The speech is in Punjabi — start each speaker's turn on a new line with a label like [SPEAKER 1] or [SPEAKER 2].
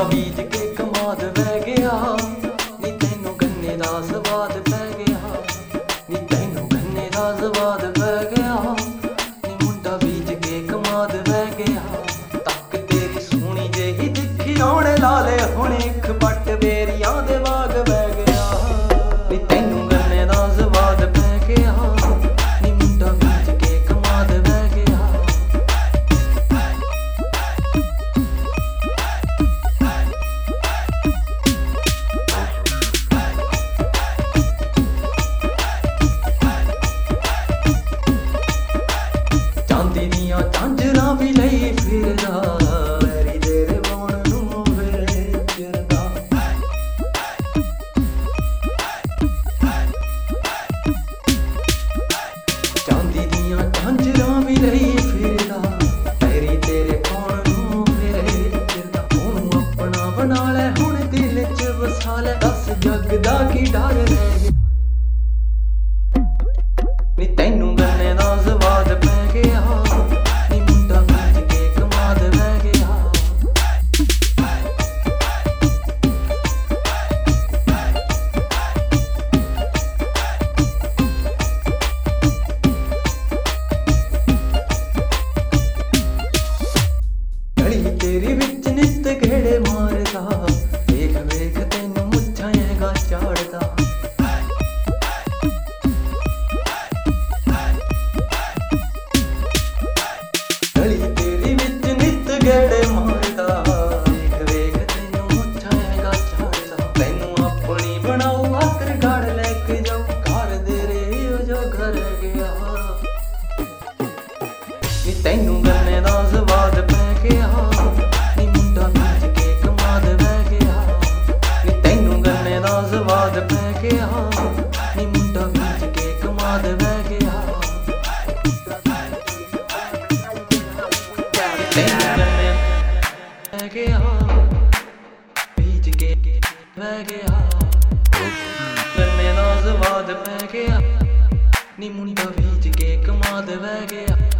[SPEAKER 1] ਬੀਜ ਕੇ ਕਮਾਦ ਵਹਿ ਗਿਆ ਨੀ ਤੈਨੂੰ ਗੰਨੇ ਦਾ ਸਵਾਦ ਪੈ ਗਿਆ ਨੀ ਤੈਨੂੰ ਗੰਨੇ ਦਾ ਸਵਾਦ ਪੈ ਗਿਆ ਨੀ ਮੁੰਡਾ ਬੀਜ ਕੇ ਕਮਾਦ ਵਹਿ ਗਿਆ ਤੱਕ ਤੇਰੀ ਸੋਹਣੀ ਜਿਹੀ ਦਿੱਖੀ ਆਉਣੇ ਲਾਲੇ ਹੁਣ ਇੱਕ ਪੱਟ ਬੇਰੀਆਂ ਦੇ ਬਾਗ ਬਹਿ ਗਿਆ ਨੀ ਤੈਨੂੰ ਗੰਨੇ ਦਾ ਸਵਾਦ ਪੈ ਗਿਆ ਨੀ ਮੁੰਡਾ ਬੀਜ ਕੇ ਕਮਾਦ ਵਹਿ ਗਿਆ ਚਾਂਦੀ ਦੀਆਂ ਝਾਂਜਰਾਂ ਵੀ ਲਈ ਫਿਰਦਾ ਵੈਰੀ ਤੇਰੇ ਵਾਣ ਨੂੰ ਵੇਚਦਾ ਚਾਂਦੀ ਦੀਆਂ ਝਾਂਜਰਾਂ ਵੀ ਲਈ ਫਿਰਦਾ ਵੈਰੀ ਤੇਰੇ ਵਾਣ ਨੂੰ ਵੇਚਦਾ ਉਹਨੂੰ ਆਪਣਾ ਬਣਾ ਲੈ ਹੁਣ ਦਿਲ 'ਚ ਵਸਾ ਲੈ ਦੱਸ ਜੱਗ ਦਾ ਕੀ ਡਰ ਰਹਿ ਗਿਆ ਨੀ ਤੈਨੂੰ ਗੰਨੇ ਦਾ ਸਵਾਦ ਪੈ ਗਿਆ ਨੀ ਮੁੰਡਾ ਬੀਜ ਕੇ ਕਮਾਦ ਵਹਿ ਗਿਆ ਗਲੀ ਤੇਰੀ ਵਿੱਚ ਨਿੱਤ ਗੇੜੇ ਮਾਰਦਾ ਵੇਖ ਵੇਖ ਤੈਨੂੰ ਮੁੱਛਾਂ ਹੈਗਾ ਚਾੜਦਾ ਗਲੀ ਤੇਰੀ ਵਿੱਚ ਨਿੱਤ ਗੇੜੇ ਮਾਰਦਾ ਵੇਖ ਵੇਖ ਤੈਨੂੰ ਮੁੱਛਾਂ ਹੈਗਾ ਚਾੜਦਾ ਤੈਨੂੰ ਆਪਣੀ ਬਣਾਉ ਆਖਰ ਗੜ ਲੈ ਕੇ ਜਾਉ ਘਰ ਦੇ ਰੇ ਉਹ ਜੋ ਘਰ ਗਿਆ ਨੀ ਤੈਨੂੰ ਗੰਨੇ ਦਾ ਸਵਾਦ ਪੈ ਗਿਆ ਨੀ ਮੁੰਡਾ ਬੀਜ ਕੇ ਕਮਾਦ ਵਹਿ ਗਿਆ ਨੀ ਤੈਨੂੰ ਗੰਨੇ ਦਾ ਸਵਾਦ ਪੈ ਗਿਆ ਨੀ ਮੁੰਡਾ ਬੀਜ ਕੇ ਕਮਾਦ ਵਹਿ ਗਿਆ ਤੈਨੂੰ ਗੰਨੇ ਵਹਿ ਗਿਆ ਬੀਜ ਕੇ ਵਹਿ ਗਿਆ ਗੰਨੇ ਦਾ ਸਵਾਦ ਪੈ ਗਿਆ ਨੀ ਮੁੰਡਾ ਬੀਜ ਕੇ ਕਮਾਦ ਵਹਿ ਗਿਆ